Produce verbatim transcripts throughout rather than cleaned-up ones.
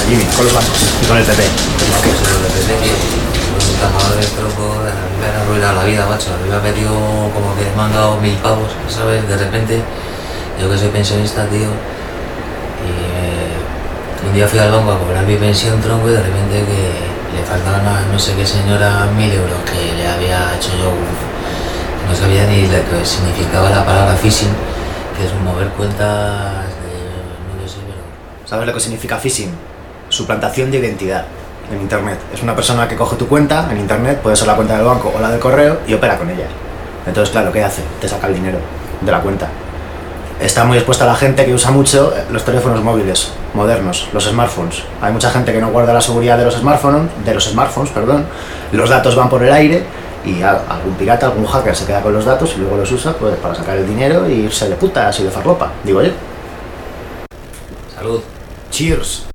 Jimmy, con los bancos y con el P P. No, pues el P P, tío. Un tamador de tronco, a mí me ha arruinado la vida, macho. A mí me ha metido como que me han dado mil pavos, ¿sabes? De repente, yo que soy pensionista, tío. Y eh, un día fui al banco a cobrar mi pensión, tronco, y de repente que le faltaban a no sé qué señora mil euros que le había hecho yo. No sabía ni lo que significaba la palabra phishing, que es un mover cuentas de... no sé, pero... ¿Sabes lo que significa phishing? Suplantación de identidad en internet. Es una persona que coge tu cuenta en internet, puede ser la cuenta del banco o la del correo, y opera con ella. Entonces, claro, ¿qué hace? Te saca el dinero de la cuenta. Está muy expuesta a la gente que usa mucho los teléfonos móviles modernos, los smartphones. Hay mucha gente que no guarda la seguridad de los smartphones, de los smartphones, perdón. Los datos van por el aire y algún pirata, algún hacker se queda con los datos y luego los usa pues, para sacar el dinero e irse de putas y de farlopa, digo yo. Salud. Cheers.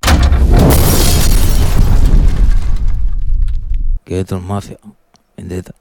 Que esto es mafia, vendetta.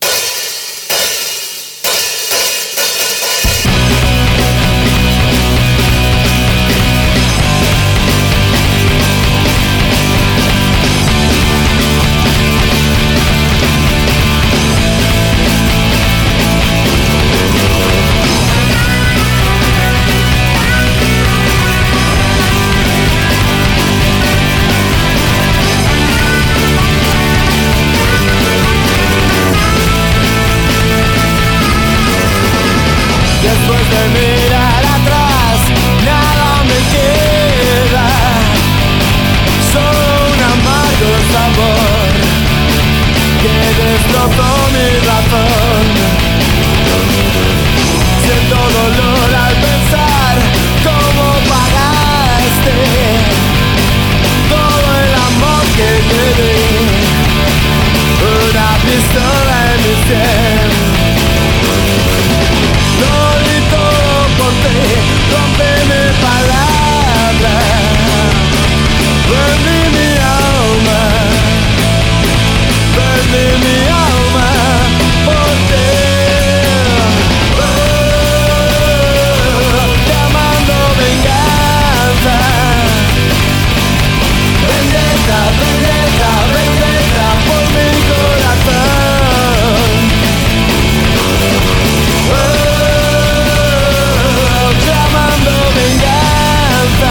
Después de mirar atrás, nada me queda, solo un amargo sabor que destrozó mi razón. Siento dolor al pensar cómo pagaste todo el amor que te di, una pistola en mi sien. Lo di todo por ti, rompe mi palabra, vendí mi alma, vendí mi alma por ti. Oh, llamando venganza, vendetta, vendetta, vendetta por mi corazón. Oh, llamando venganza,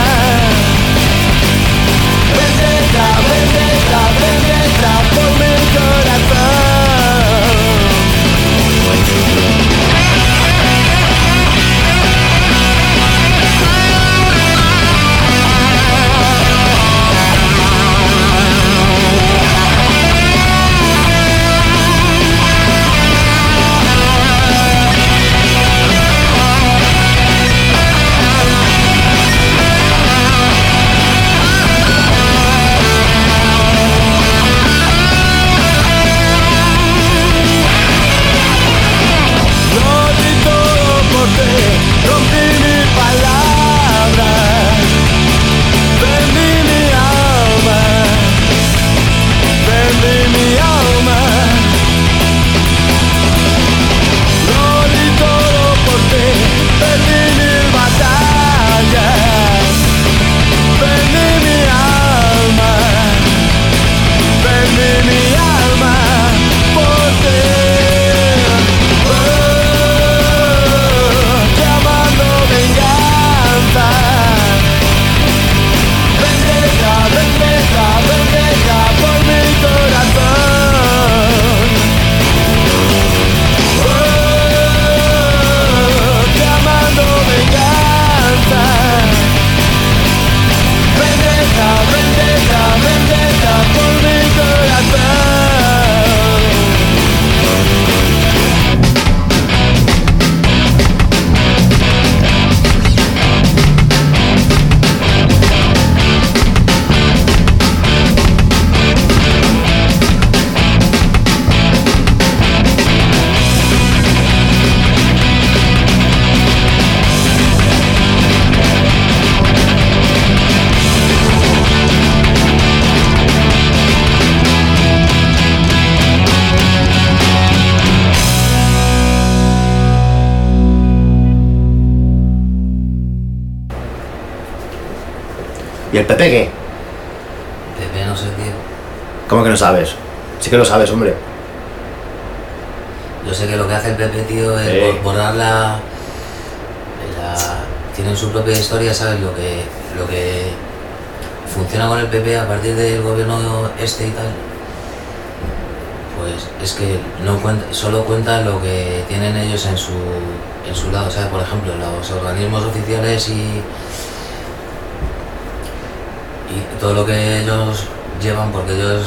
vendetta, vendetta, vendetta por mi corazón. Rompí mi palabra, vendí mi alma, vendí mi alma. Lo di todo por ti, perdí mil batallas, vendí mi alma, vendí mi alma por ti. Vendetta, vendetta, vendetta por mi corazón. Oh, llamando venganza. Vendetta, vendetta, vendetta por mi corazón. ¿Y el P P qué? ¿Cómo que no sabes? Sí que lo sabes, hombre. Yo sé que lo que hace el P P, tío, es Sí. borrar la, la... Tienen su propia historia, ¿sabes? Lo que, lo que funciona con el P P a partir del gobierno este y tal, pues es que no cuenta, solo cuentan lo que tienen ellos en su, en su lado, ¿sabes? Por ejemplo, los organismos oficiales y, y todo lo que ellos llevan, porque ellos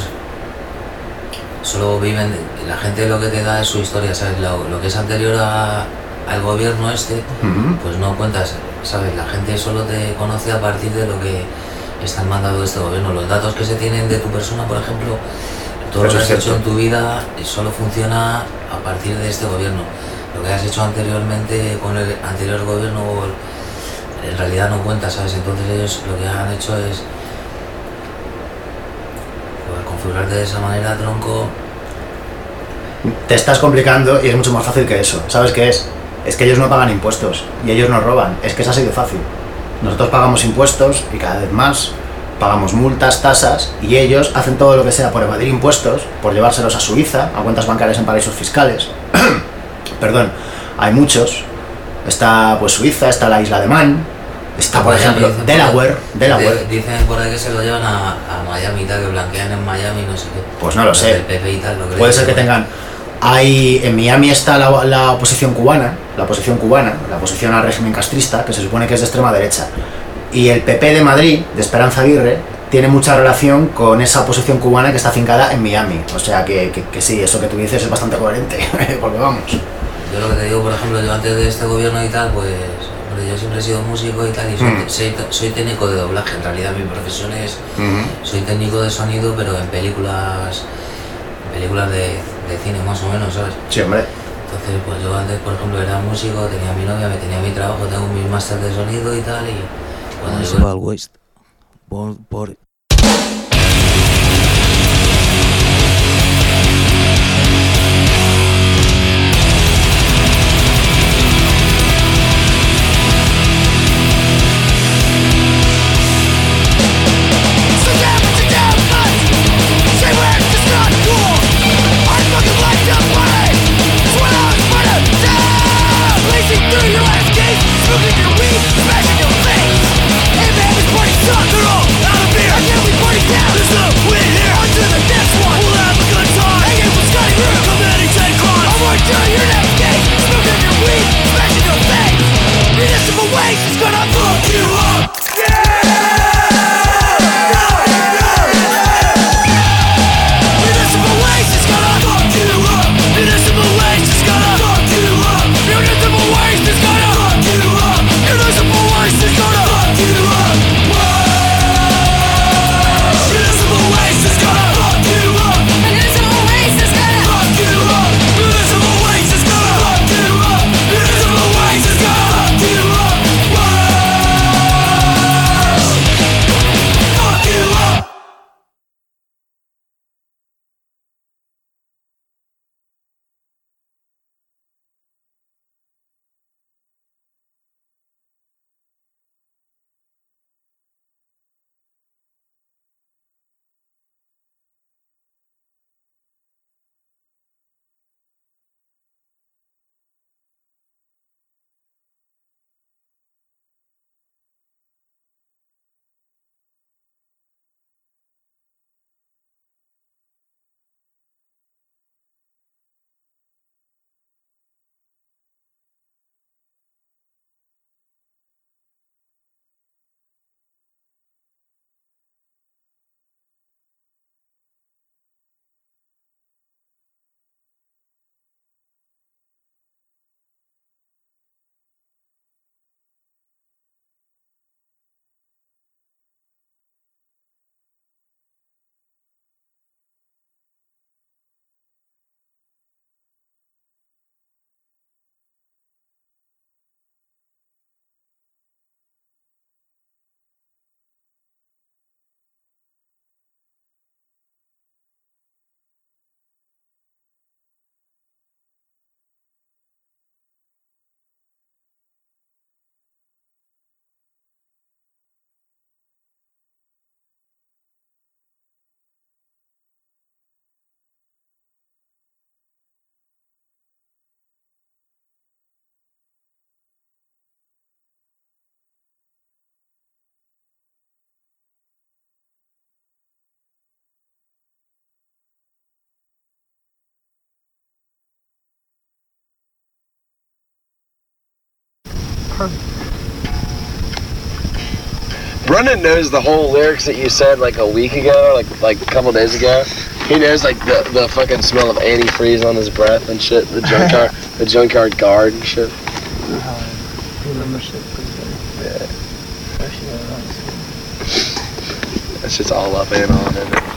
solo viven, la gente lo que te da es su historia, ¿sabes? Lo, lo que es anterior a, al gobierno este, Uh-huh. pues no cuentas, ¿sabes? La gente solo te conoce a partir de lo que están mandando de este gobierno. Los datos que se tienen de tu persona, por ejemplo, todo Eso lo que es has hecho cierto. en tu vida solo funciona a partir de este gobierno. Lo que has hecho anteriormente con el anterior gobierno en realidad no cuenta, ¿sabes? Entonces ellos lo que han hecho es pues, configurarte de esa manera, tronco. Te estás complicando y es mucho más fácil que eso. ¿Sabes qué es? Es que ellos no pagan impuestos y ellos nos roban. Es que es así de fácil. Nosotros pagamos impuestos y cada vez más pagamos multas, tasas, y ellos hacen todo lo que sea por evadir impuestos, por llevárselos a Suiza, a cuentas bancarias en paraísos fiscales. Perdón, hay muchos. Está pues Suiza, está la isla de Man, está por Miami, ejemplo dicen por Delaware, ahí- Delaware. Dicen por ahí que se lo llevan a, a Miami y tal, que blanquean en Miami, no sé qué. Pues no lo sé. El P P y tal, lo que Puede le ser que dicen, tengan. Hay, en Miami está la, la oposición cubana, la oposición cubana, la oposición al régimen castrista, que se supone que es de extrema derecha. Y el P P de Madrid, de Esperanza Aguirre, tiene mucha relación con esa oposición cubana que está afincada en Miami. O sea que, que, que sí, eso que tú dices es bastante coherente, porque vamos. Yo lo que te digo, por ejemplo, yo antes de este gobierno y tal, pues, hombre, yo siempre he sido músico y tal, y soy, Mm. soy, soy técnico de doblaje. En realidad mi profesión es, soy técnico de sonido, pero en películas, en películas de, de cine más o menos, ¿sabes? Sí, hombre. Entonces, pues yo antes, por ejemplo, era músico, tenía mi novia, me tenía mi trabajo, tengo mi máster de sonido y tal, y cuando se yo... va al West. Por, por Smashing your face. Hey man, this party's done. They're all out of beer. Brendan knows the whole lyrics that you said like a week ago, like like a couple days ago. He knows like the, the fucking smell of antifreeze on his breath and shit. The junkyard, the junkyard guard and shit. Yeah. That's just all up and on, isn't it?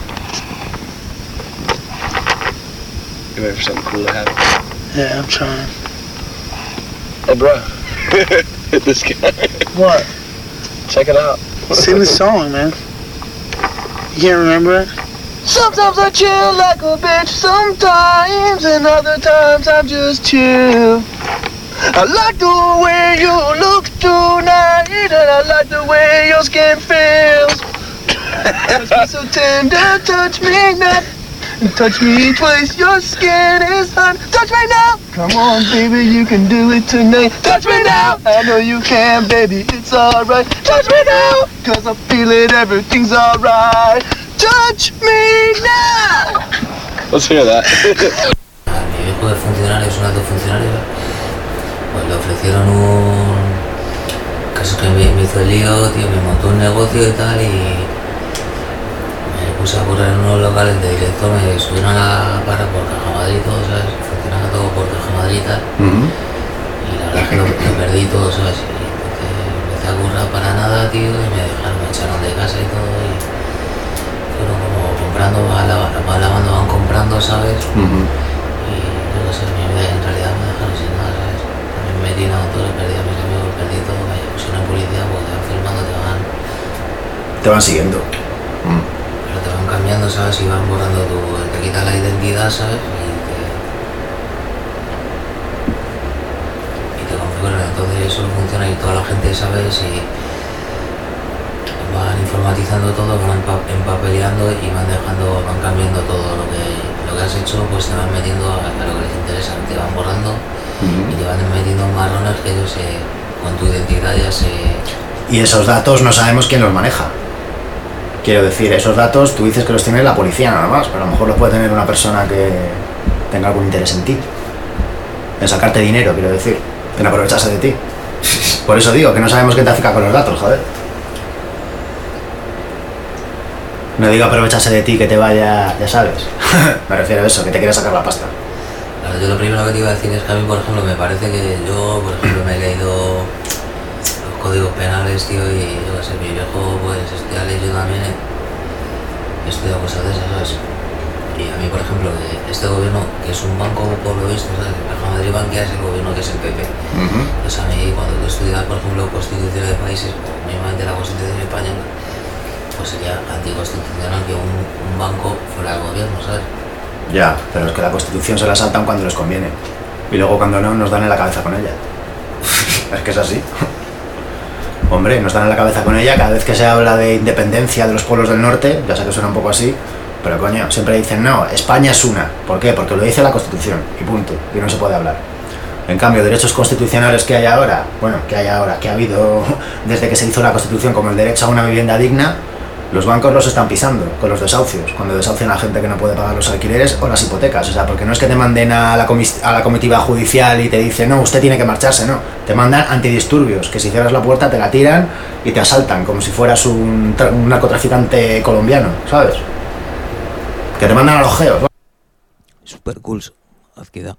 You ready for something cool to happen? Yeah, I'm trying. Hey, bro. Hit this guy. What? Check it out. Sing the song, man. You can't remember it? Sometimes I chill like a bitch, sometimes, and other times I'm just chill. I like the way you look tonight, and I like the way your skin feels. Touch me so tender, touch me not, and touch me twice, your skin is hot. Touch me now! Come on, baby, you can do it tonight. Touch me now! I know you can, baby, it's alright. Touch me now! Cause I feel it, everything's alright. Touch me now! Let's hear that. Mi viejo de funcionario es un alto funcionario. Pues le ofrecieron un... caso que me, me hizo el lío, tío, me montó un negocio y tal y... me puse a correr en unos locales de director, me subieron a la barra por Caja Madrid y todo, ¿sabes? Funcionaba todo por Caja Madrid y tal. Uh-huh. Y la verdad es que lo, lo perdí todo, ¿sabes? Y entonces empecé a currar para nada, tío, y me dejaron, me echaron de casa y todo y... fueron como comprando, va, va lavando, van comprando, ¿sabes? Uh-huh. Y yo no sé, mi vida en realidad me dejaron sin nada, ¿sabes? También me metí en auto, le perdí a mis amigos, perdí todo, me pusieron en policía, pues te van filmando, te van... Te van siguiendo. Mm. Pero te van cambiando, ¿sabes? Y van borrando tu... te quitan la identidad, ¿sabes? Y te... y te configuran, entonces eso funciona y toda la gente, ¿sabes? Y... van informatizando todo, van empapeleando y van dejando, van cambiando todo lo que, lo que has hecho, pues te van metiendo a, a lo que les interesa, te van borrando uh-huh. y te van metiendo marrones que ellos se, con tu identidad ya se... Y esos datos no sabemos quién los maneja. Quiero decir, esos datos tú dices que los tiene la policía nada más, pero a lo mejor los puede tener una persona que tenga algún interés en ti, en sacarte dinero, quiero decir, en aprovecharse de ti. Por eso digo que no sabemos qué trafica con los datos, joder. No digo aprovecharse de ti, que te vaya, ya sabes. Me refiero a eso, que te quiere sacar la pasta. Claro, yo lo primero que te iba a decir es que a mí, por ejemplo, me parece que yo, por ejemplo, me he leído los códigos penales, tío, y yo qué sé, mi viejo, pues, estudia ley, yo también he estudiado cosas de esas, ¿sabes? Y a mí, por ejemplo, que este gobierno, que es un banco, por lo visto, ¿sabes? Caja Madrid Bankia es el gobierno que es el P P. Uh-huh. Pues a mí, cuando tú estudias, por ejemplo, constituciones de países, o mínimamente la Constitución española, pues sería anticonstitucional que un, un banco fuera el gobierno, ¿sabes? Ya, pero es que la Constitución se la saltan cuando les conviene. Y luego cuando no, nos dan en la cabeza con ella. Es que es así. Hombre, nos dan en la cabeza con ella cada vez que se habla de independencia de los pueblos del norte, ya sé que suena un poco así, pero coño, siempre dicen, no, España es una. ¿Por qué? Porque lo dice la Constitución, y punto, y no se puede hablar. En cambio, derechos constitucionales que hay ahora, bueno, que hay ahora, que ha habido desde que se hizo la Constitución, como el derecho a una vivienda digna, los bancos los están pisando con los desahucios, cuando desahucian a gente que no puede pagar los alquileres o las hipotecas. O sea, porque no es que te manden a la, comis- a la comitiva judicial y te dicen, no, usted tiene que marcharse, no. Te mandan antidisturbios, que si cierras la puerta te la tiran y te asaltan, como si fueras un, tra- un narcotraficante colombiano, ¿sabes? Que te mandan a los geos. Super cool, Azquida.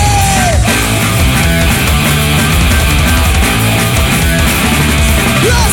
Yes!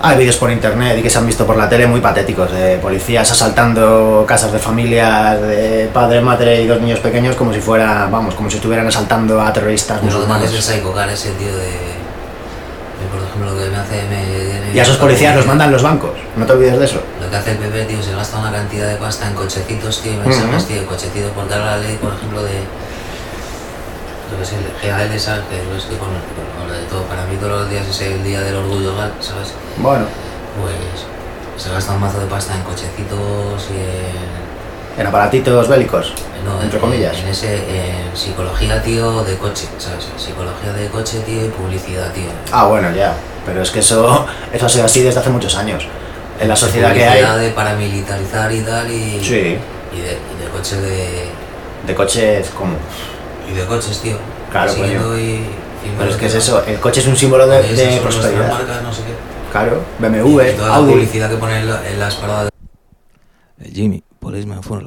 Hay vídeos por internet y que se han visto por la tele muy patéticos, de policías asaltando casas de familias, de padre, madre y dos niños pequeños como si fuera, vamos, como si estuvieran asaltando a terroristas Pero musulmanes. es el psycho car ese tío de... de, por ejemplo, lo que me hace... Me, Y a esos policías los mandan los bancos, no te olvides de eso. Lo que hace el P P, tío, se gasta una cantidad de pasta en cochecitos, tío, no Ujú. sabes, tío, cochecitos, porque ahora la ley, por ejemplo, de... Yo que sé, el G A L, ¿sabes? Que yo estoy con, con, con lo de todo. Para mí todos los días es el día del orgullo, ¿sabes? Bueno, Pues se gasta un mazo de pasta en cochecitos y en... en aparatitos bélicos, No, entre en, comillas. En ese, en psicología, tío, de coche, ¿sabes? Psicología de coche, tío, y publicidad, tío. Ah, bueno, ya, pero es que eso, eso ha sido así desde hace muchos años. En la sociedad que Publicidad hay, de paramilitarizar y tal, y... sí, Y de, y de coches de... de coches como... Y de coches, tío. Claro, Siguiendo coño. y... Pero es que es eso, el coche es un símbolo de, Oye, de esas son nuestras prosperidad. marcas, no sé qué. Claro, B M Y W, toda la Audi. publicidad que ponen en, la- en las paradas. Eh, Jimmy, policeman for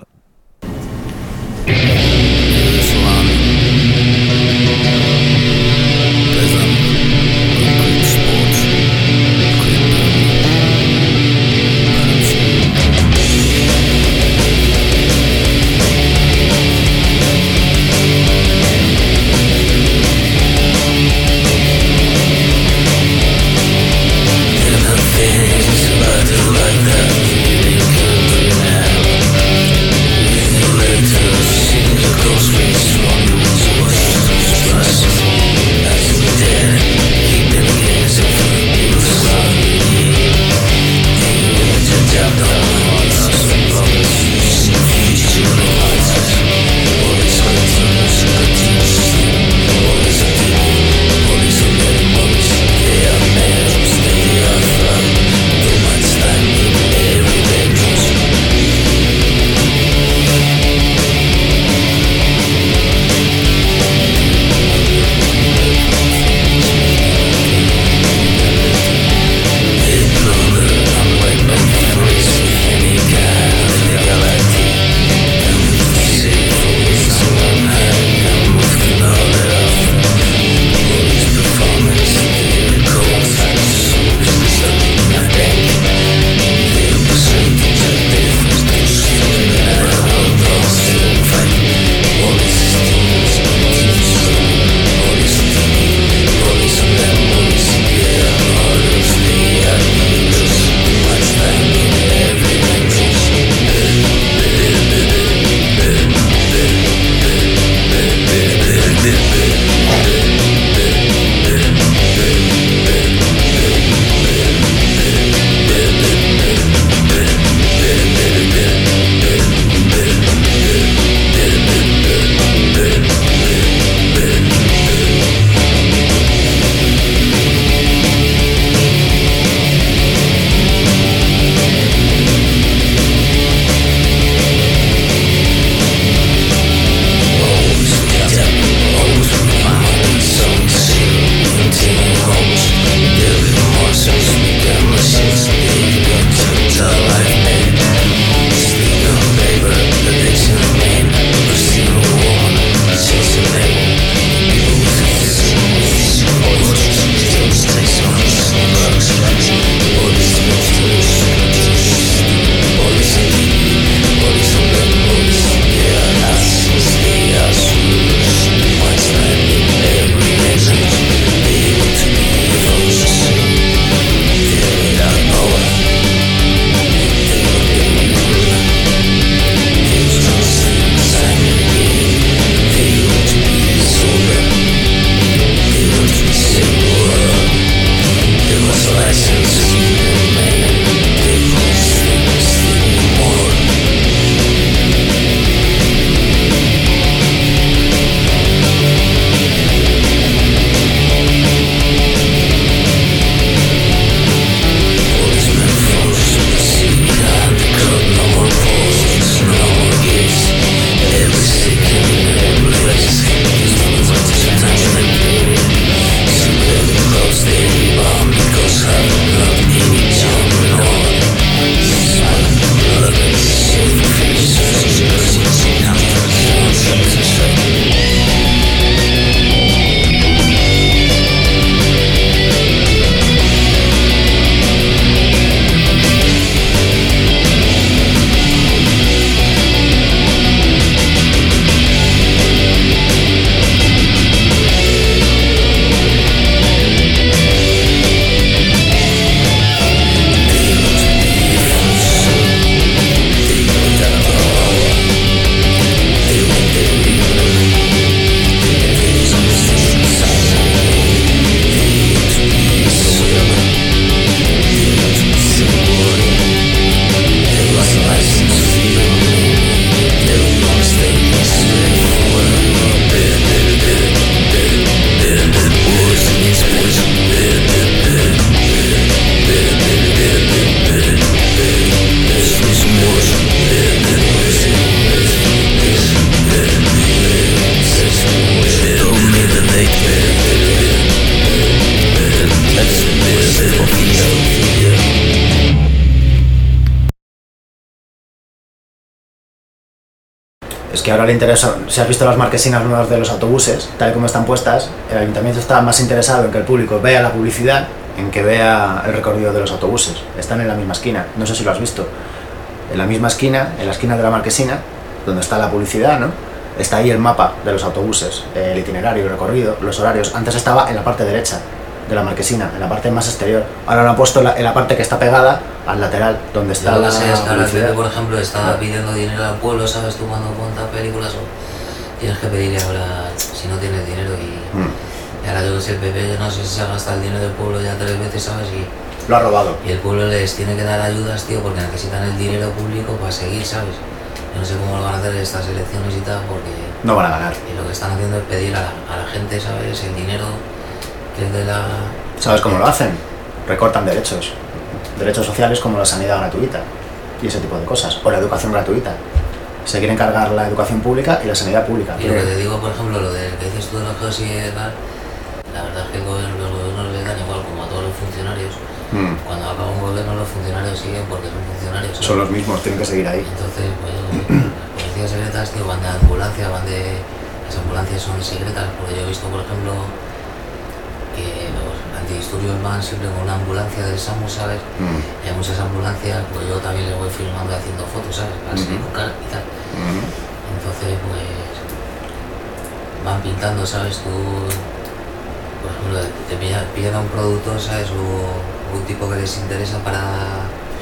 que ahora le interesa, si has visto las marquesinas nuevas de los autobuses, tal y como están puestas, el ayuntamiento está más interesado en que el público vea la publicidad, en que vea el recorrido de los autobuses. Están en la misma esquina, no sé si lo has visto. En la misma esquina, en la esquina de la marquesina, donde está la publicidad, ¿no? Está ahí el mapa de los autobuses, el itinerario, el recorrido, los horarios. Antes estaba en la parte derecha de la marquesina, en la parte más exterior. Ahora lo han puesto en la, en la parte que está pegada al lateral, donde está yo la sé, es que ahora el P publicidad. P, por ejemplo, está No. pidiendo dinero al pueblo, ¿sabes? Tú cuando montas películas o tienes que pedirle ahora si no tienes dinero y, Mm. y ahora yo que sé, el P P, yo no sé si se gasta el dinero del pueblo ya tres veces, ¿sabes? Y, Lo ha robado. y el pueblo les tiene que dar ayudas, tío, porque necesitan el dinero público para seguir, ¿sabes? Yo no sé cómo lo van a hacer estas elecciones y tal, porque No van a ganar. y lo que están haciendo es pedir a la, a la gente, ¿sabes? El dinero que es de la... ¿Sabes cómo lo hacen? Recortan derechos. Derechos sociales como la sanidad gratuita y ese tipo de cosas. O la educación gratuita. Se quieren cargar la educación pública y la sanidad pública. Y lo que Quieren- te digo, por ejemplo, lo de que dices tú de los geos y tal, la verdad es que el gobierno- los gobiernos les dan igual como a todos los funcionarios. Mm. Cuando acaba un gobierno los funcionarios siguen porque son funcionarios. ¿sabes? Son los mismos, tienen que seguir ahí. Entonces, pues yo, las policías secretas, tío, van de ambulancia, van de... Las ambulancias son secretas, porque yo he visto, por ejemplo, que los antidisturbios van siempre con una ambulancia del SAMU, ¿sabes? Mm. Y hay muchas ambulancias, pues yo también les voy filmando y haciendo fotos, ¿sabes? Para seguir con cara y tal. Mm. Entonces, pues, van pintando, ¿sabes? Tú, por ejemplo, te pilla- pillan a un productor, ¿sabes? O un tipo que les interesa para...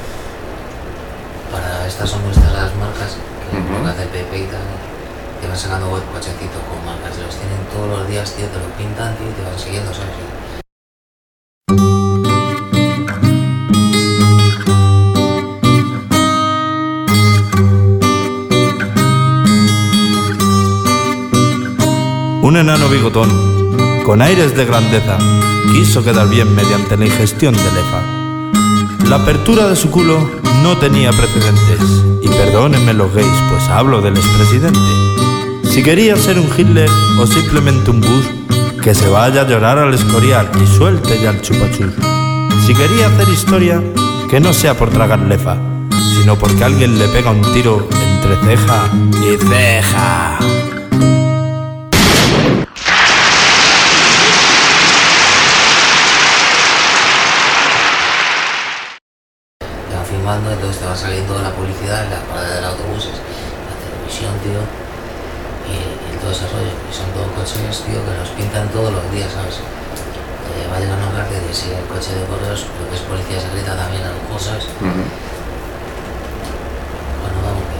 Para estas son nuestras las marcas, que es lo que hace el P P y tal. Te van sacando cochecitos con marcas, los tienen todos los días, tío, te los pintan, tío, y te van siguiendo, ¿sabes? Un enano bigotón, con aires de grandeza, quiso quedar bien mediante la ingestión de lefa. La apertura de su culo no tenía precedentes, y perdónenme los gays, pues hablo del expresidente. Si quería ser un Hitler o simplemente un Bush, que se vaya a llorar al Escorial y suelte ya el chupachus. Si quería hacer historia, que no sea por tragar lefa, sino porque alguien le pega un tiro entre ceja y ceja. Te van filmando, entonces te va saliendo la publicidad en las paradas de autobuses, la televisión, tío, y, y todo ese rollo. Y son todos coches, tío, que los pintan todos los días, ¿sabes? Eh, va a llegar a hablar de si el coche de correos, lo que es policía secreta también, a lo mejor, ¿sabes? Mm. Bueno, vamos, que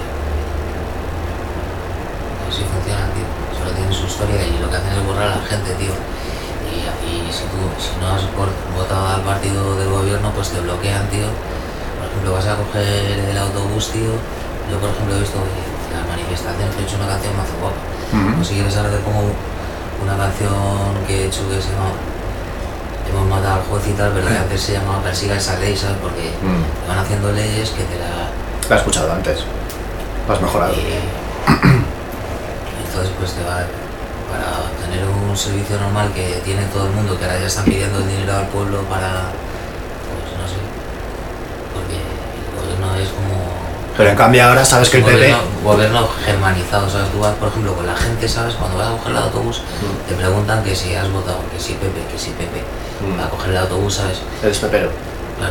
así funcionan, tío. Solo tienen su historia y lo que hacen es borrar a la gente, tío. Y, y si tú, si no has por- votado al partido del gobierno, pues te bloquean, tío. Por ejemplo, vas a coger el autobús, tío. Yo, por ejemplo, he visto que las manifestaciones que he hecho una canción más guapa. Mm. No sé si quieres saber de cómo una canción que he hecho que se llama Hemos matado al juez y tal, pero que antes se llamaba Persiga esa ley, ¿sabes? Porque Mm. te van haciendo leyes que te la... La he escuchado antes. Lo has mejorado. Y entonces pues te va para tener un servicio normal que tiene todo el mundo, que ahora ya están pidiendo el dinero al pueblo para, pues no sé, porque el gobierno es como... Pero en cambio ahora sabes que el un P P... gobierno, gobierno germanizado, ¿sabes? Tú vas, por ejemplo, con la gente, ¿sabes? Cuando vas a coger el autobús, te preguntan que si has votado, que si Pepe, que si Pepe, Mm. para coger el autobús, ¿sabes? Eres pepero. Claro.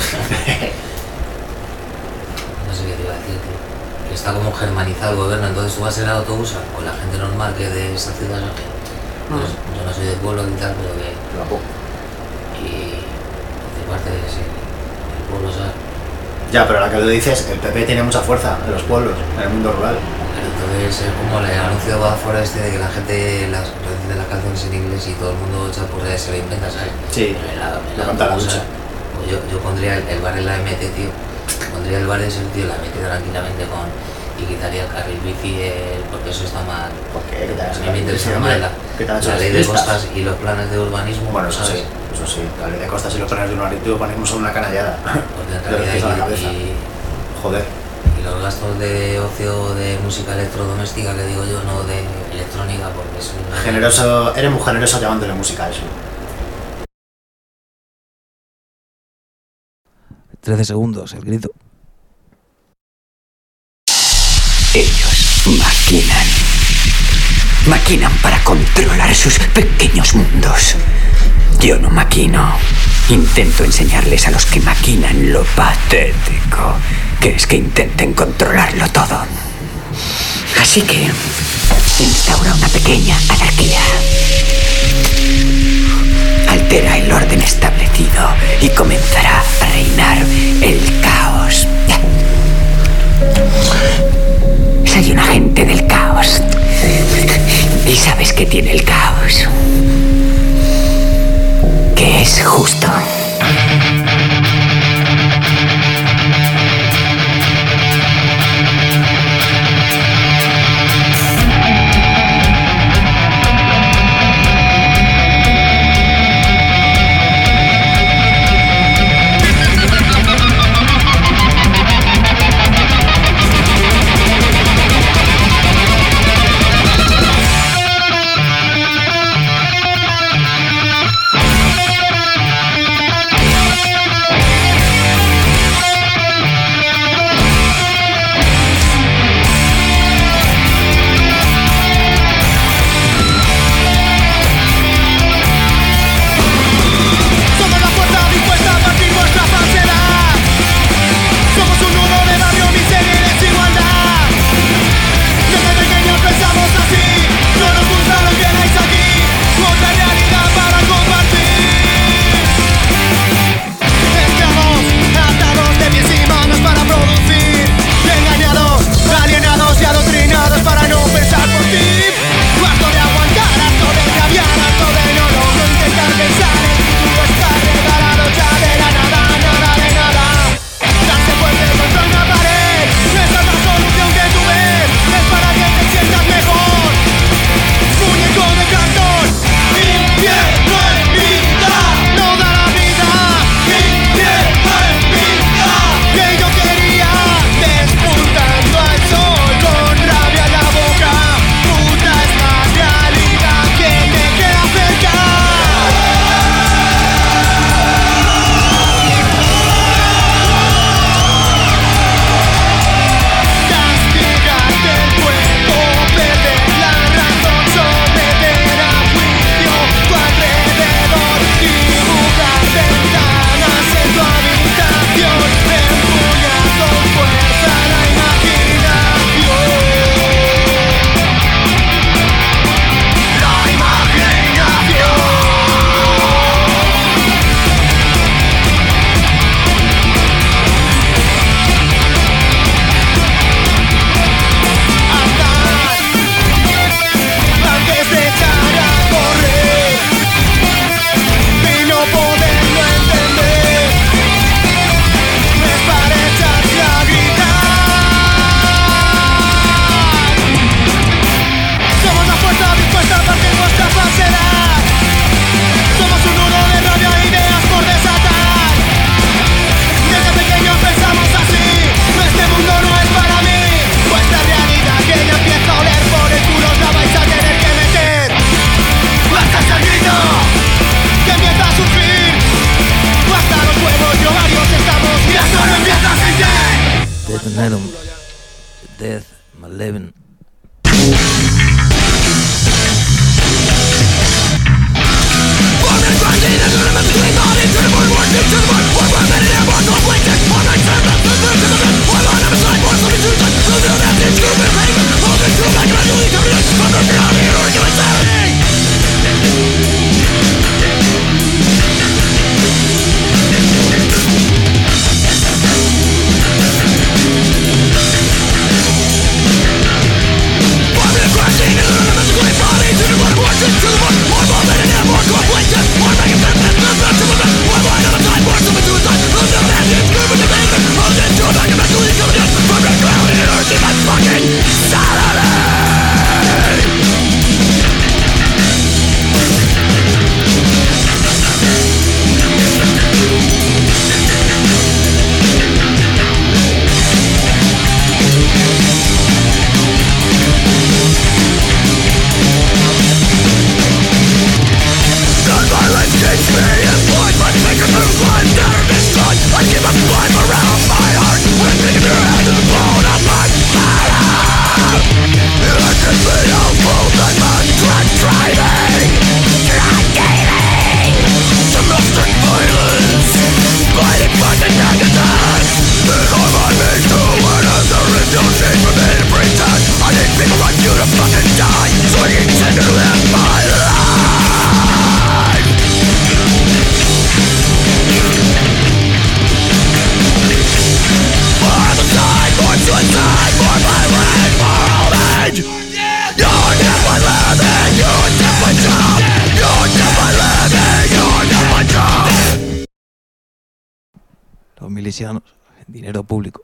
No sé qué te iba a decir, tío. Que está como germanizado el gobierno, entonces tú vas en el autobús con la gente normal que de esta ciudad, ¿sabes? Pues, yo no soy del pueblo y tal, pero que... Tampoco. Y de parte de ese, el pueblo, ¿sabes? Ya, pero la que lo dices, el P P tiene mucha fuerza en los pueblos, en el mundo rural. Entonces es como el anuncio de afuera este de que la gente las recibe las canciones en inglés y todo el mundo echa por ahí, se lo inventa, ¿sabes? Sí, Pero en la, en lo la canta la autobús, ducha. pues yo, yo pondría el, el bar en la M T, tío. Pondría el bar ese, tío, la M T tranquilamente con... Y quitaría el carril bici, el, porque eso está mal. ¿Por qué? ¿Qué te A has mí me interesa hombre? más la, ¿Qué te han hecho la los ley de ciclistas? costas y los planes de urbanismo. Bueno, eso ¿sabes? sí, eso sí. La ley de costas y los planes de urbanismo ponemos son una canallada. Porque en De los pies a la realidad cabeza. y, y, Joder. y los gastos de ocio de música electrodoméstica, que digo yo, no de electrónica, porque es un... Generoso, eres muy generoso llamándole música a eso. trece segundos, el grito. Ellos más maquinan. Maquinan para controlar sus pequeños mundos. Yo no maquino. Intento enseñarles a los que maquinan lo patético que es que intenten controlarlo todo. Así que instaura una pequeña anarquía. Altera el orden establecido y comenzará a reinar el caos. Soy un agente del caos. ¿Y sabes qué tiene el caos? Que es justo. los milicianos, dinero público.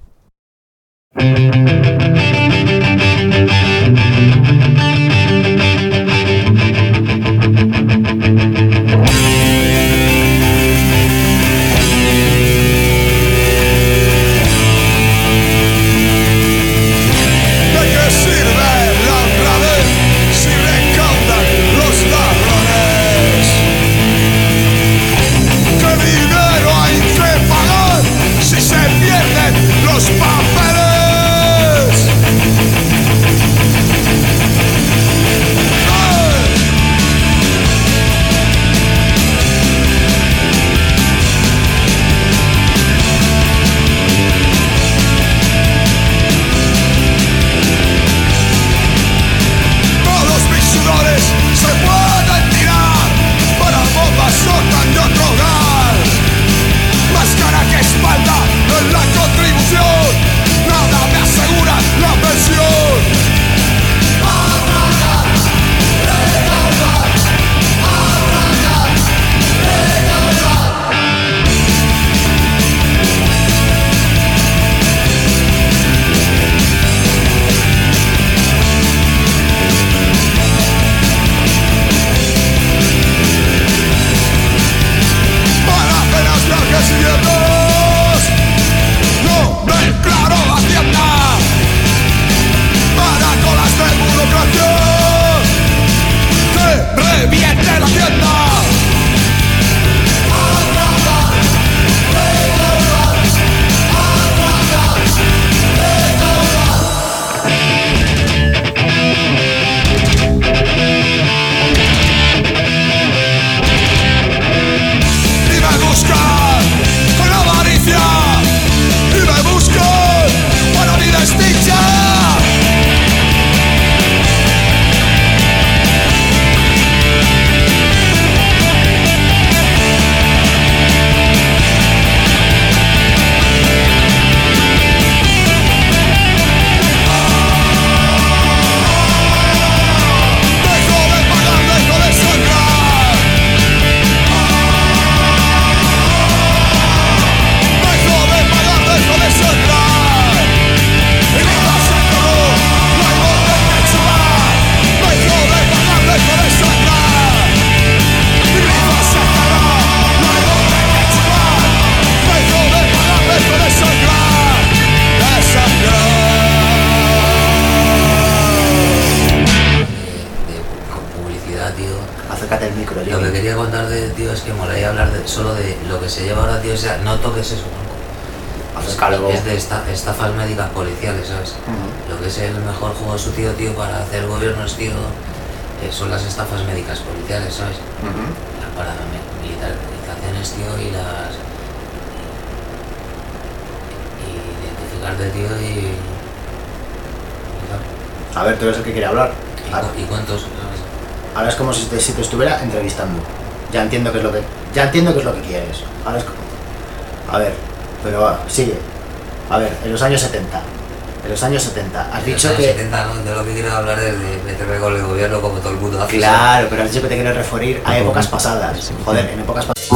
Solo de lo que se lleva ahora, tío, o sea, no toques eso, ¿no? Es, es de esta, estafas médicas policiales, ¿sabes? Uh-huh. Lo que es el mejor juego sucio, tío, para hacer gobiernos, tío, eh, son las estafas médicas policiales, ¿sabes? Uh-huh. Las paramilitarizaciones, tío, y las... y, y identificarte, tío, y... y a ver, tú eres el que quiere hablar. ¿Y, y cuántos? ¿Sabes? Ahora es como si te, si te estuviera entrevistando. Ya entiendo qué es lo que... Ya entiendo qué es lo que quieres. Ahora es como... A ver, pero va, sigue. A ver, en los años setenta. En los años setenta. Has en dicho los que... años setenta, ¿no? De lo que quiero hablar es de meterme con el gobierno como todo el mundo hace. Claro, pero has dicho que te quieres referir a épocas pasadas. Joder, en épocas pasadas...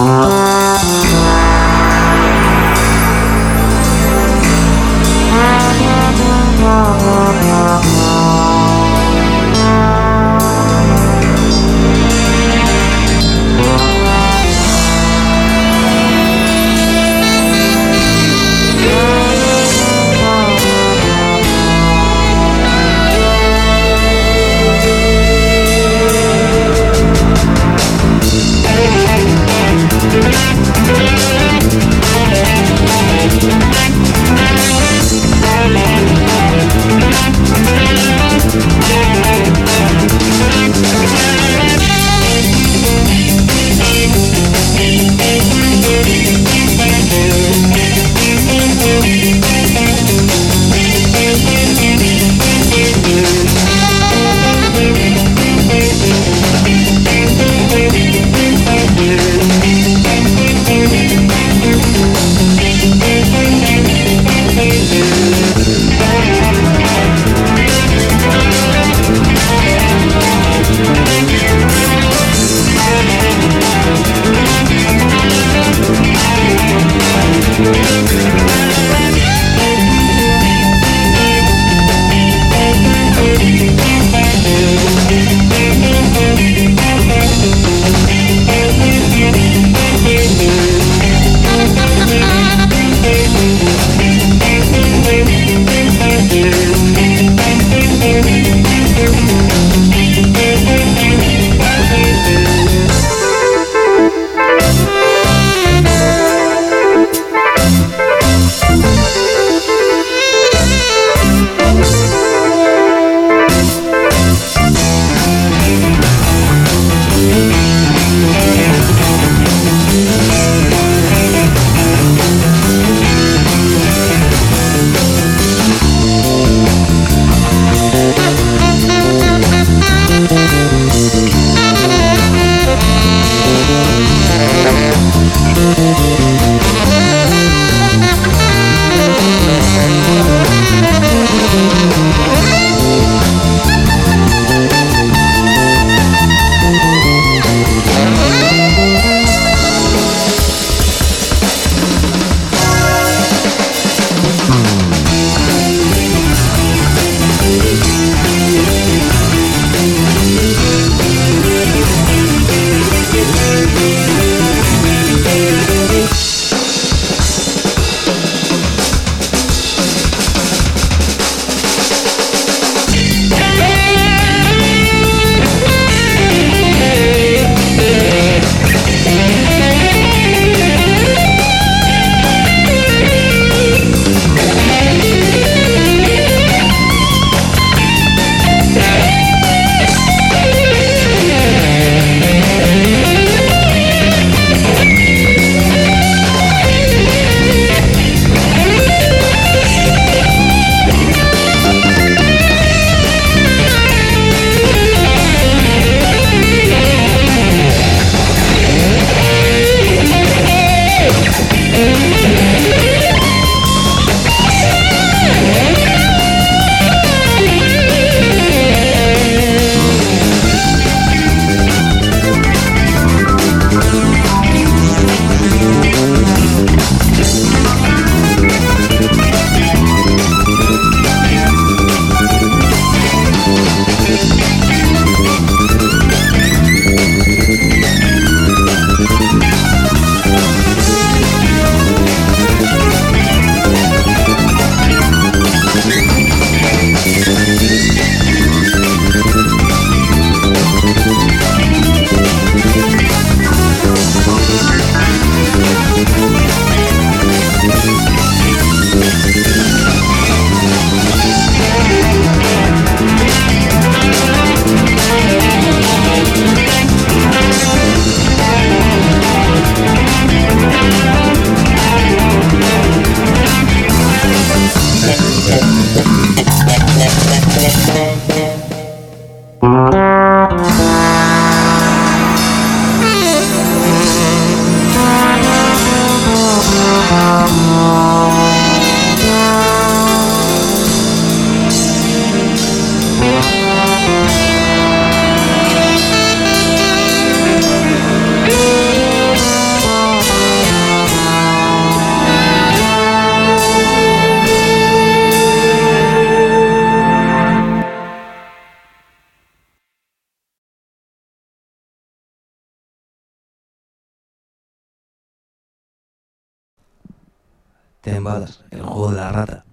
We'll be right back. Ten balas, el juego de la rata.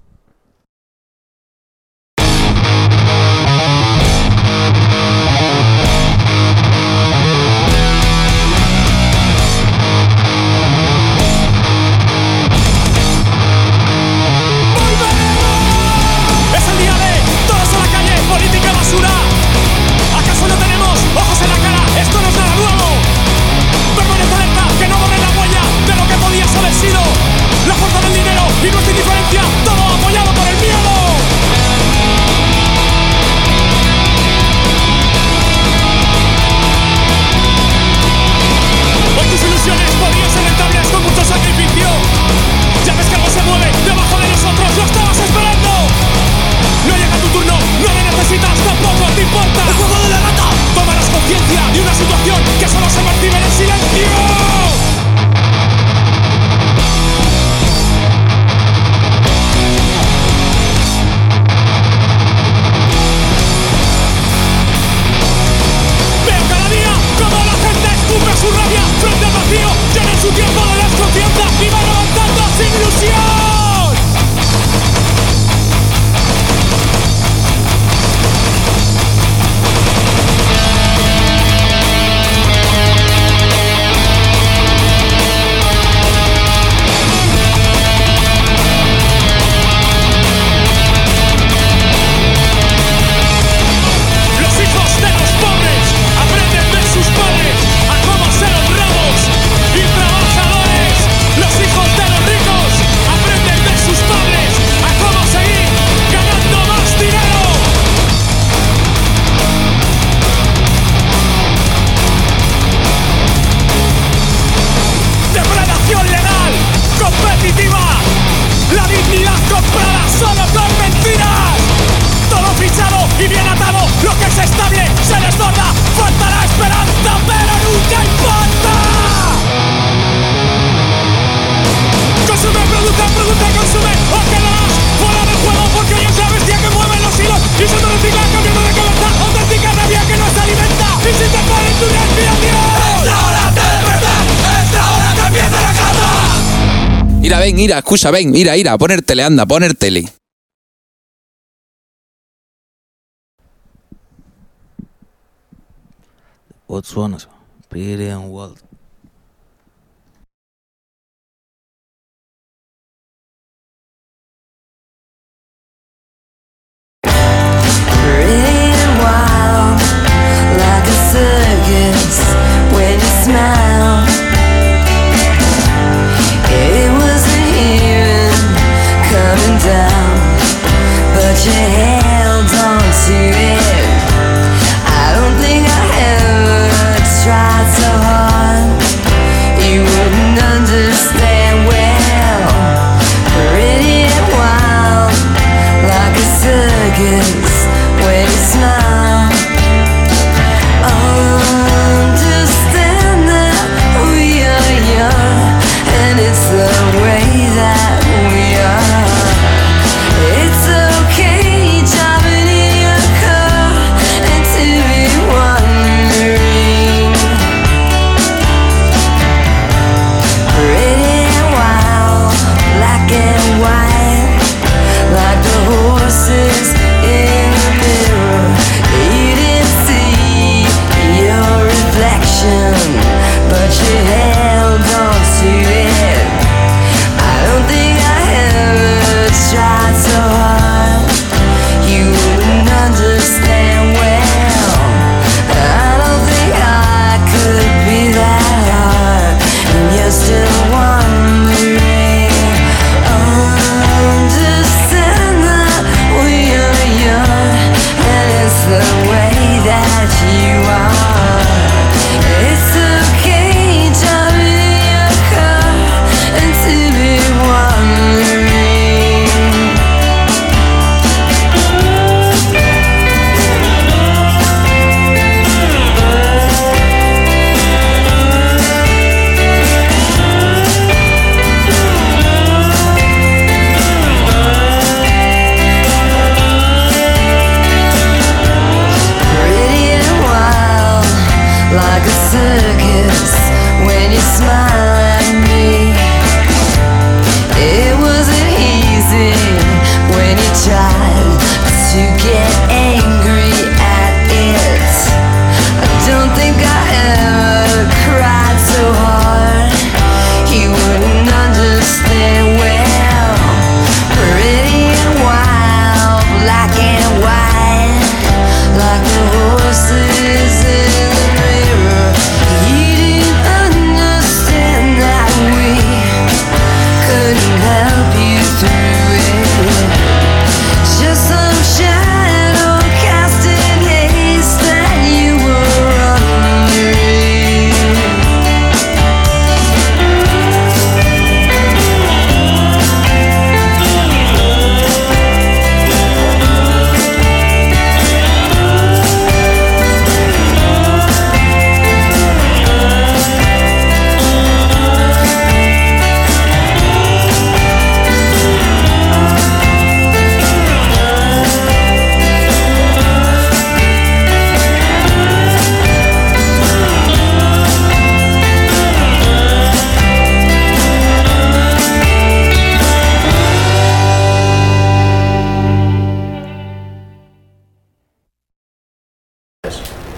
Política basura. ¿Acaso no tenemos ojos en la cara? Esto no es nada nuevo. Permanece alerta, que no borre la huella de lo que podías haber sido. La fuerza del dinero y nuestra indiferencia, todo apoyado por el miedo. Hoy tus ilusiones podrían ser rentables con mucho sacrificio. Ya ves que algo se mueve debajo de nosotros, lo estabas esperando. No llega tu turno, no lo necesitas, tampoco te importa. ¡El juego de la rata! Tomarás conciencia de una situación que solo se percibe en el silencio. Veo cada día como la gente escupe su rabia frente al vacío, llena su tiempo de desconfianza y va levantando sin ilusión. La dignidad comprada solo con mentiras. Todo fichado y bien atado. Lo que es estable se desborda. Falta la esperanza, pero nunca importa. Consume, produce, produce, consume. O quedarás fuera del juego porque ya es la bestia que mueve los hilos. Y se te recicla cambiando de cabeza. Auténtica rabia que nos alimenta. Y si te pone tu respiración. Es hora de despertar. Es hora que empiece la caza. Ira, ven, Ira, escucha, ven, Ira, Ira, poner tele, anda, poner tele. Botswana, Pretty and Wild. Pretty and wild, like a circus when you smile. It wasn't here coming down, but you held on to it. I don't think I ever tried so hard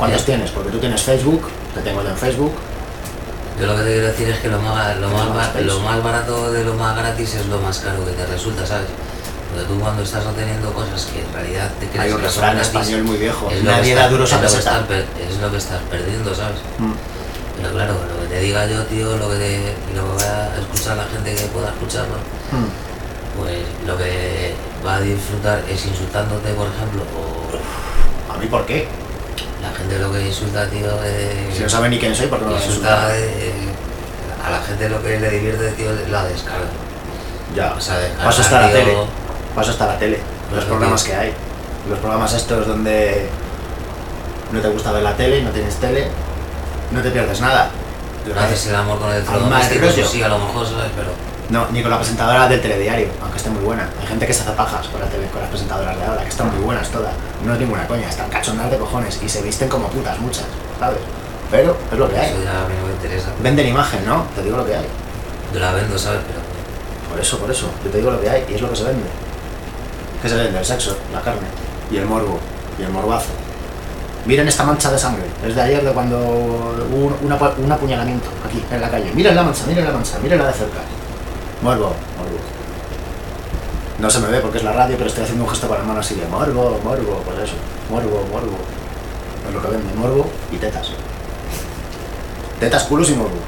¿Cuántos ¿Eh? tienes? Porque tú tienes Facebook, te tengo yo en Facebook. Yo lo que te quiero decir es que lo más, lo más, ba- MySpace. lo más barato de lo más gratis es lo más caro que te resulta, ¿sabes? Porque tú cuando estás obteniendo cosas que en realidad te crees Hay un que son refrán gratis, español muy viejo, es lo que nadie estás- da duros a es lo que peseta. estás per- es lo que estás perdiendo, ¿sabes? Mm. Pero claro, lo que te diga yo, tío, lo que te, y lo que va a escuchar la gente que pueda escucharlo, Mm. pues lo que va a disfrutar es insultándote, por ejemplo, o ¿A mí por qué? la gente lo que insulta, tío, es... Si no sabe ni quién soy, ¿por qué no lo vas a insulta insultar? eh, a la gente lo que le divierte, tío, es la descarga. Ya, O sea, descarga, paso hasta la tío, tele. Paso hasta la tele. Los Pero, programas tío. que hay. Los programas estos donde no te gusta ver la tele, no tienes tele, no te pierdes nada. Lo que No haces hay- el amor con el Al mal electrodoméstico, rollo. eso sí, a lo mejor, ¿sabes? Pero No, ni con la presentadora del telediario, aunque esté muy buena. Hay gente que se hace pajas con, la tele, con las presentadoras de ahora, que están muy buenas todas. No es ninguna coña, están cachondas de cojones y se visten como putas muchas, ¿sabes? Pero es lo que hay. eso ya a mí no me interesa. Venden imagen, ¿no? Te digo lo que hay. Yo la vendo, ¿sabes? Pero Por eso, por eso. Yo te digo lo que hay y es lo que se vende. ¿Qué se vende? El sexo, la carne y el morbo y el morbazo. Miren esta mancha de sangre. Es de ayer, de cuando hubo un, una pu- un apuñalamiento aquí en la calle. Miren la mancha, miren la mancha, mirenla de cerca. Morbo, morbo. No se me ve porque es la radio, pero estoy haciendo un gesto con la mano así de morbo, morbo, pues eso. Morbo, morbo. Es lo que vende, morbo y tetas. Tetas, culos y morbo.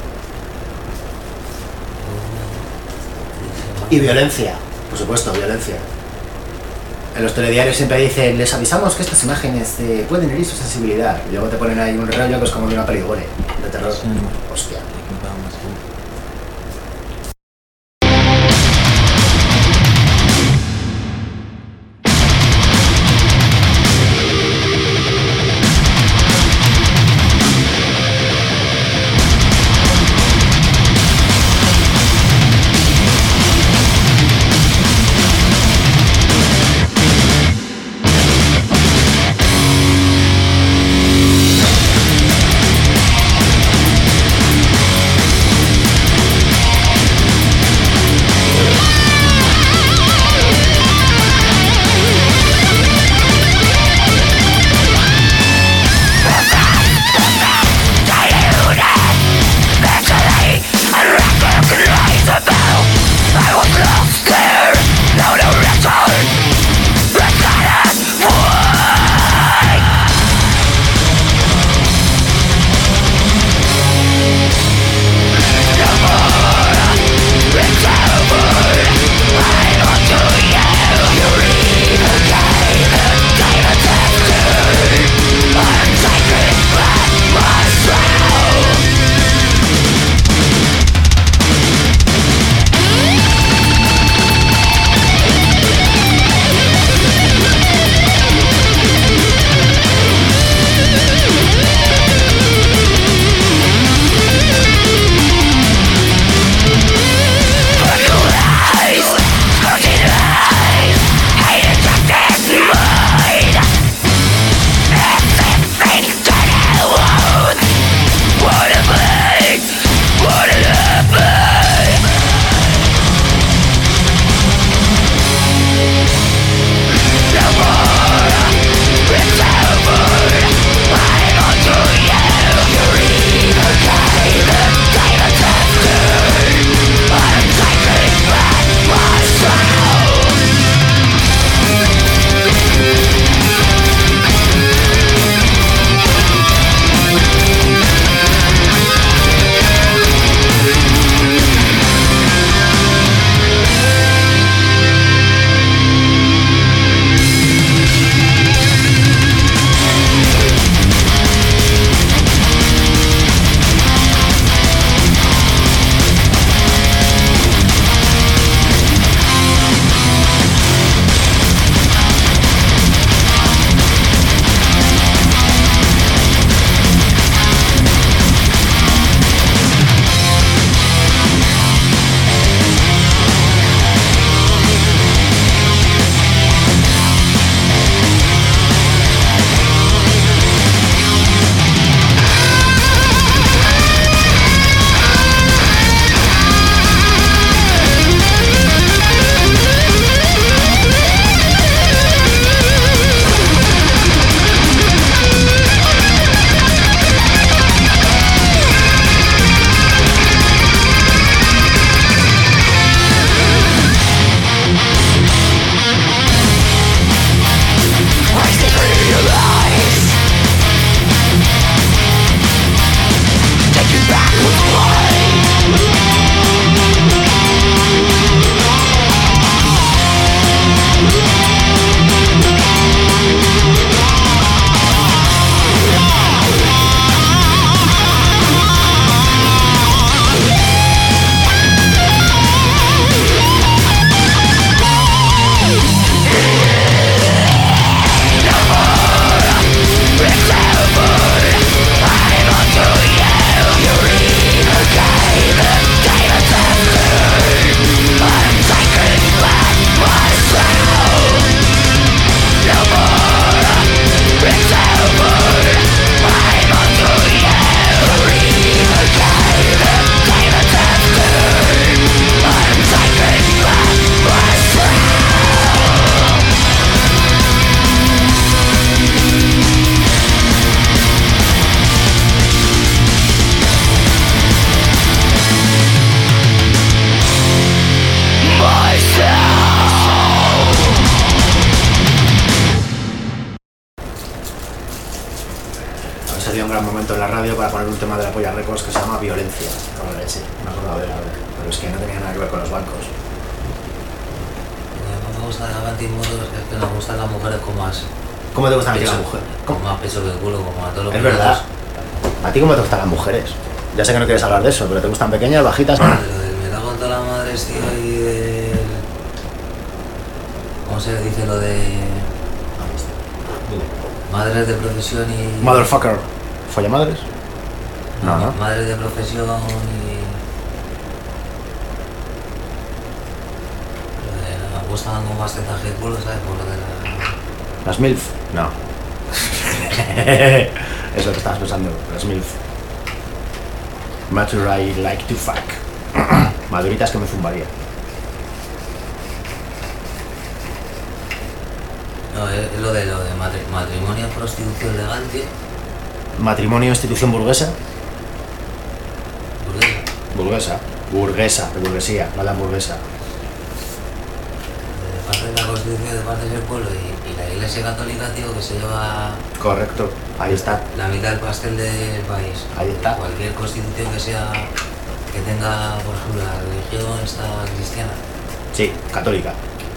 Y violencia, por supuesto, violencia. En los telediarios siempre dicen, les avisamos que estas imágenes eh, pueden herir su sensibilidad. Y luego te ponen ahí un rollo que es como de una peli gore, de terror. Hostia. Thank sería un gran momento en la radio para poner un tema de la Polla Records que se llama Violencia. Con la leche, una acordadera, pero es que no tenía nada que ver con los bancos. No me gusta la Avanti Motors, es que nos gustan las mujeres con más. ¿Cómo te gustan a ti pecho, las mujeres? Con más pecho que el culo, como a todos los Es verdad. ¿A ti cómo te gustan las mujeres? Ya sé que no quieres hablar de eso, pero te gustan pequeñas, bajitas. Lo del me cago en todas las madres, tío, y del. ¿Cómo se dice lo de. Madres de profesión y. Motherfucker. ¿Follamadres? No, no. Madres de profesión y. Lo de, me gustan con más tetaje de culo, ¿sabes? Por lo de la. ¿Las MILF? No. Es lo que estabas pensando, las MILF. Mature I like to fuck. Maduritas que me zumbaría. No, es lo de lo de matri- matrimonio, prostitución legal, tío. Matrimonio, institución burguesa. Burguesa. Burguesa. Burguesa, de burguesía, no la burguesa. De parte de la Constitución, de parte del pueblo y, y la Iglesia Católica, tío, que se lleva Correcto, ahí está. la mitad del pastel del país. Ahí está. Cualquier constitución que sea, que tenga, por ejemplo, la religión esta cristiana. Sí, católica.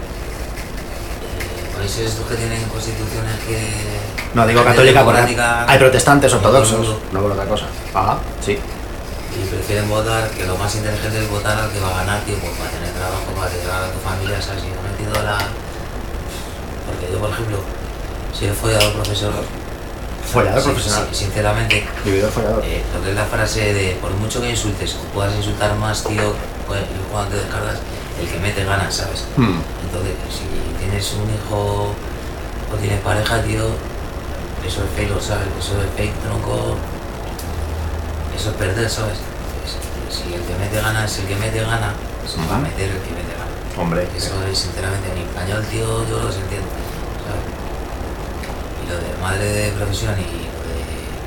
Eh, países estos que tienen constituciones que... No, digo que católica porque democrática, hay protestantes como todo el ortodoxos, mundo, no por otra cosa. Ajá, sí. y prefieren votar, que lo más inteligente es votar al que va a ganar, tío, pues para tener trabajo, para llegar a tu familia, ¿sabes? Si no me entiendo la... Porque yo, por ejemplo, soy follador profesor. Follador sí, profesional. sí, sinceramente, Vividor follador. eh, lo que es la frase de por mucho que insultes, o puedas insultar más, tío, pues, cuando te descargas, el que mete ganas, ¿sabes? Hmm. Entonces, si tienes un hijo o tienes pareja, tío, eso es fake, ¿sabes? Eso es fake, tronco. Eso es perder, ¿sabes? Si, si el que mete gana es el que mete gana, se va a meter el que mete gana. Hombre. Eso es, sinceramente, en español, tío, yo lo entiendo, ¿sabes? Y lo de madre de profesión y lo de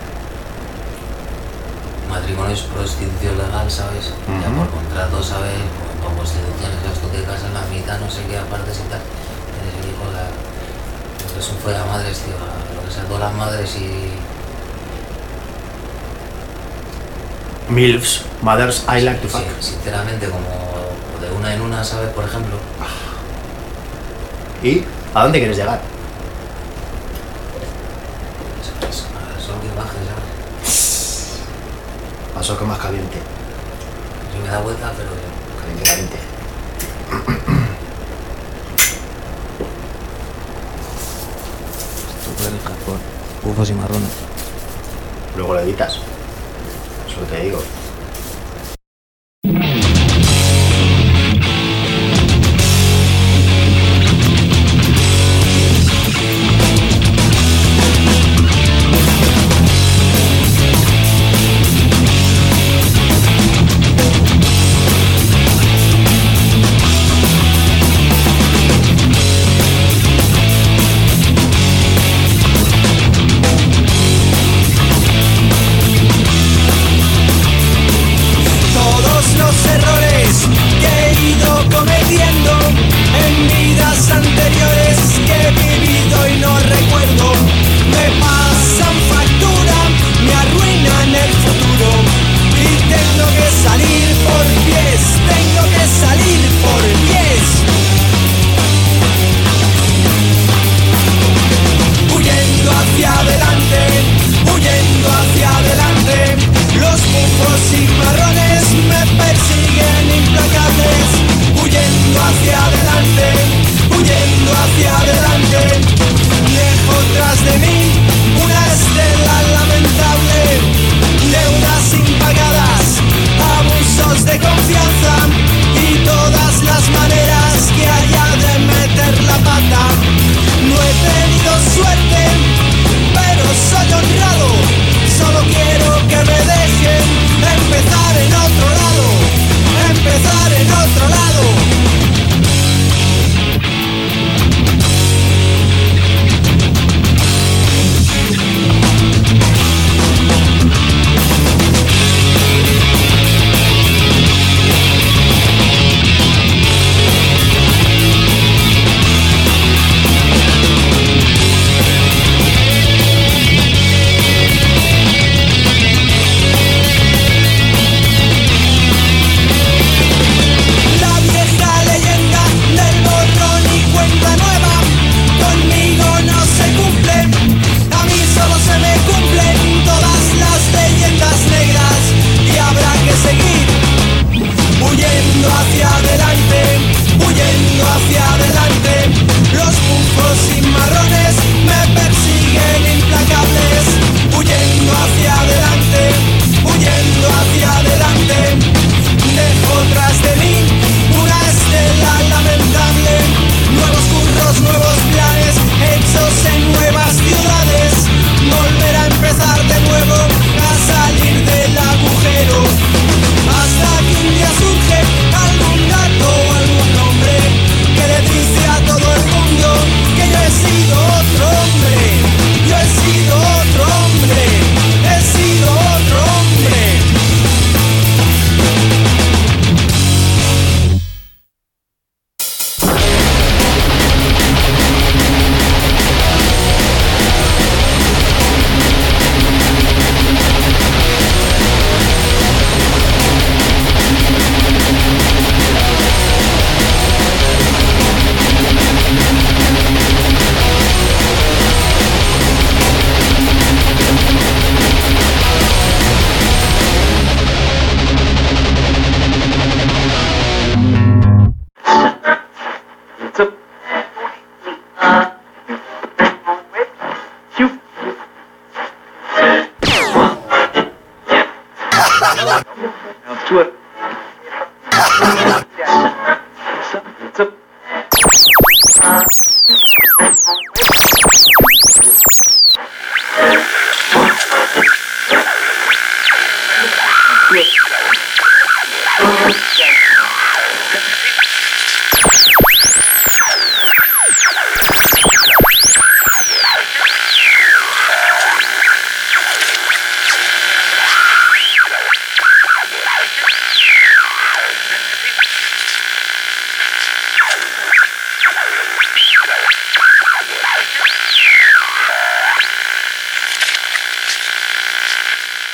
matrimonio es prostitución legal, ¿sabes? Ya Ujú. por contrato, ¿sabes? Con, con constituciones, que tú te casas la mitad, no sé qué, aparte y tal. Tienes el hijo, la, lo que son fuera madres, tío, lo que son todas las madres y... MILFs, Mothers I like to fuck. Sí, sinceramente, como de una en una, ¿sabes? Por ejemplo. ¿Y a dónde quieres llegar? ¿Sabes? A sol que baje, ¿sabes? Paso que más caliente. Si me da vuelta, pero... Caliente, caliente. Esto puede dejar por pufos y marrones. Luego lo editas. Eso te digo. Thank